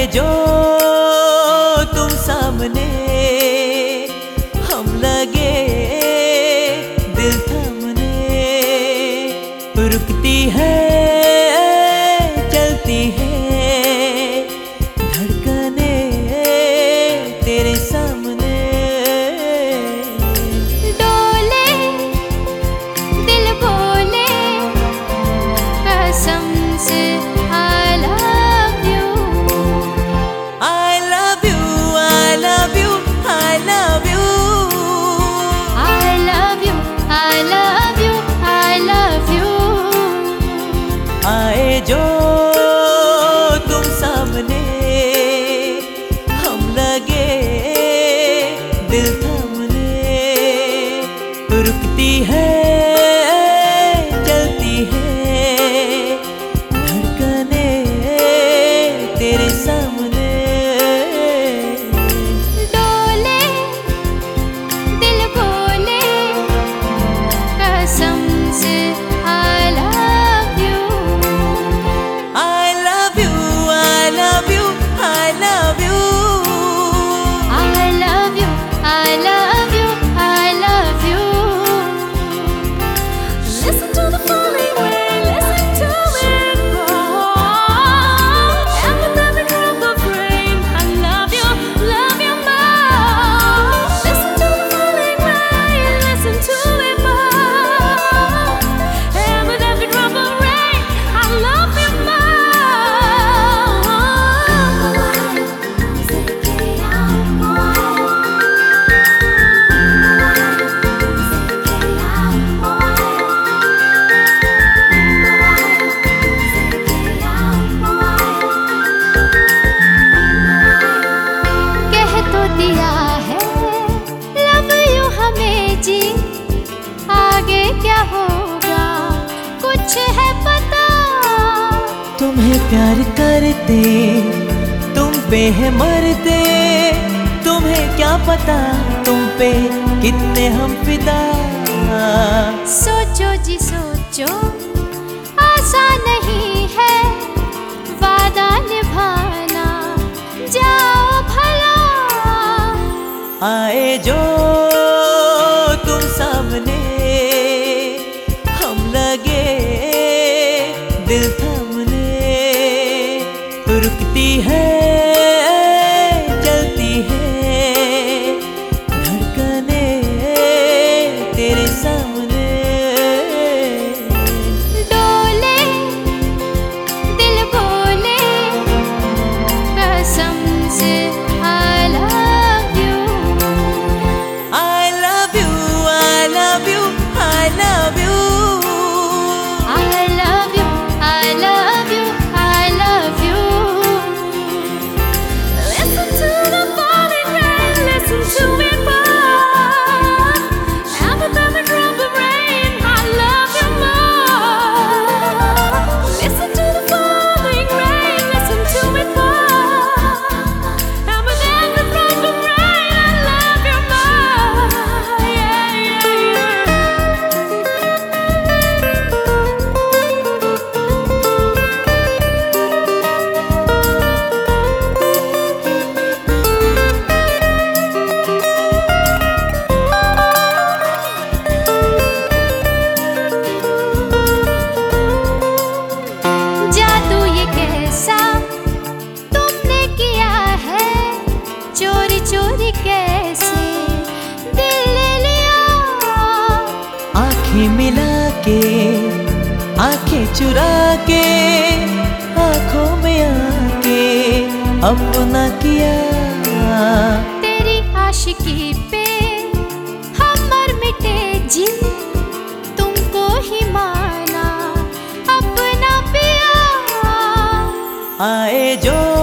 जो तुम सामने, हम लगे दिल थामने। रुकती है चलती है धड़कने तेरे सामने। डोले दिल बोले कसम से I love you, I love you, I love you, I love you, I love you, I love you, I love you। आए जो तुम सामने, हम लगे दिल थामने। रुकती है चलती है धड़कने तेरे सामने। डोले दिल बोले कसम से I love you, I love you, I love you, I love you, I love you, I love you, I love you। Listen to the falling rain, listen to it fall, and with every drop of rain I love you more। Listen to the falling rain, listen to it fall, and with every drop of rain I love you more। कह तो दिया है love you हमें जी, आगे क्या होगा कुछ है पता। तुम्हें प्यार करते तुम पे है मरते। तुम्हें क्या पता तुम पे कितने हम फिदा। सोचो जी सोचो आसान नहीं है वादा निभाना, जाओ भला। आए जो तुम सामने, हम लगे दिल थामने। रुकती है चलती है धड़कने तेरे सामने। डोले दिल बोले कसम से I love you, I love you, I love you, I love you, I love you, I love you, I love you। Listen to the falling rain, listen to it fall, and with every drop of rain I love you more। Listen to the falling rain, listen to it fall, and with every drop of rain I love you more। Yeah, yeah, जादू ये कैसा तुमने किया है, चोरी चोरी कैसे दिल ले लिया। आंखें मिला के आंखें चुरा के आंखों में आके अपना किया। तेरी आशिकी पे हम मर मिटे जी, तुमको ही माना अपना पिया। आए जो